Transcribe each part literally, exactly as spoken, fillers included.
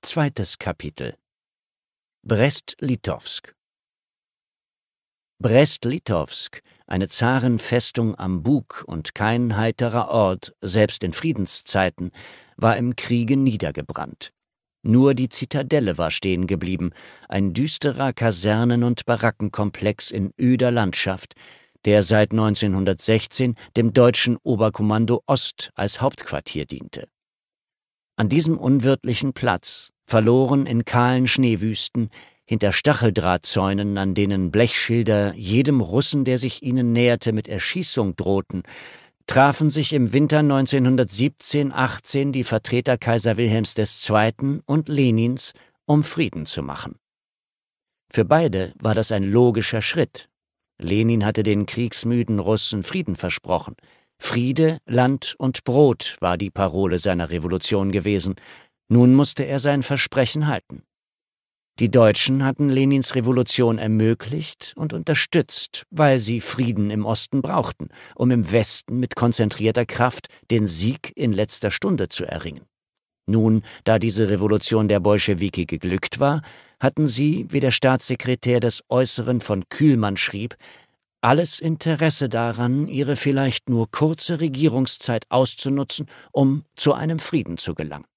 Zweites Kapitel. Brest-Litowsk. Brest-Litowsk, eine Zarenfestung am Bug und kein heiterer Ort, selbst in Friedenszeiten, war im Kriege niedergebrannt. Nur die Zitadelle war stehen geblieben, ein düsterer Kasernen- und Barackenkomplex in öder Landschaft, der seit neunzehnhundertsechzehn dem deutschen Oberkommando Ost als Hauptquartier diente. An diesem unwirtlichen Platz, verloren in kahlen Schneewüsten, hinter Stacheldrahtzäunen, an denen Blechschilder jedem Russen, der sich ihnen näherte, mit Erschießung drohten, trafen sich im Winter neunzehnhundertsiebzehn achtzehn die Vertreter Kaiser Wilhelms der Zweiten und Lenins, um Frieden zu machen. Für beide war das ein logischer Schritt. Lenin hatte den kriegsmüden Russen Frieden versprochen. Friede, Land und Brot war die Parole seiner Revolution gewesen. Nun musste er sein Versprechen halten. Die Deutschen hatten Lenins Revolution ermöglicht und unterstützt, weil sie Frieden im Osten brauchten, um im Westen mit konzentrierter Kraft den Sieg in letzter Stunde zu erringen. Nun, da diese Revolution der Bolschewiki geglückt war, hatten sie, wie der Staatssekretär des Äußeren von Kühlmann schrieb, alles Interesse daran, ihre vielleicht nur kurze Regierungszeit auszunutzen, um zu einem Frieden zu gelangen.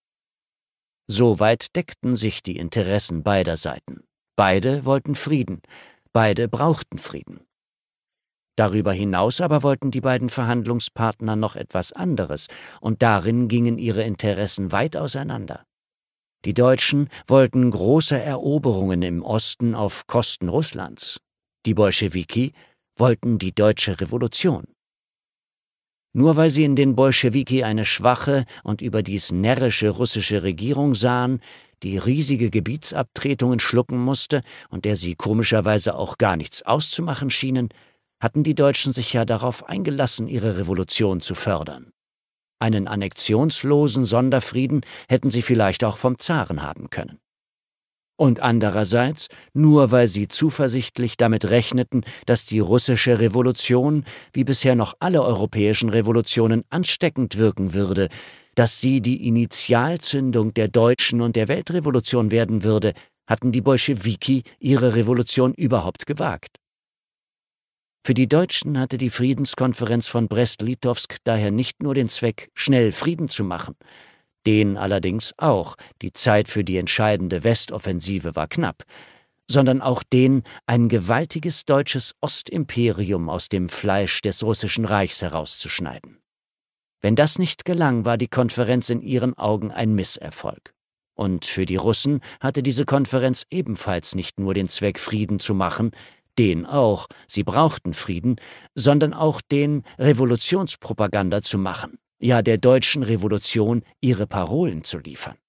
Soweit deckten sich die Interessen beider Seiten. Beide wollten Frieden, beide brauchten Frieden. Darüber hinaus aber wollten die beiden Verhandlungspartner noch etwas anderes, und darin gingen ihre Interessen weit auseinander. Die Deutschen wollten große Eroberungen im Osten auf Kosten Russlands. Die Bolschewiki wollten die deutsche Revolution. Nur weil sie in den Bolschewiki eine schwache und überdies närrische russische Regierung sahen, die riesige Gebietsabtretungen schlucken musste und der sie komischerweise auch gar nichts auszumachen schienen, hatten die Deutschen sich ja darauf eingelassen, ihre Revolution zu fördern. Einen annexionslosen Sonderfrieden hätten sie vielleicht auch vom Zaren haben können. Und andererseits, nur weil sie zuversichtlich damit rechneten, dass die russische Revolution, wie bisher noch alle europäischen Revolutionen, ansteckend wirken würde, dass sie die Initialzündung der deutschen und der Weltrevolution werden würde, hatten die Bolschewiki ihre Revolution überhaupt gewagt. Für die Deutschen hatte die Friedenskonferenz von Brest-Litowsk daher nicht nur den Zweck, schnell Frieden zu machen, den allerdings auch, die Zeit für die entscheidende Westoffensive war knapp, sondern auch den, ein gewaltiges deutsches Ostimperium aus dem Fleisch des Russischen Reichs herauszuschneiden. Wenn das nicht gelang, war die Konferenz in ihren Augen ein Misserfolg. Und für die Russen hatte diese Konferenz ebenfalls nicht nur den Zweck, Frieden zu machen, den auch, sie brauchten Frieden, sondern auch den, Revolutionspropaganda zu machen, ja der deutschen Revolution ihre Parolen zu liefern.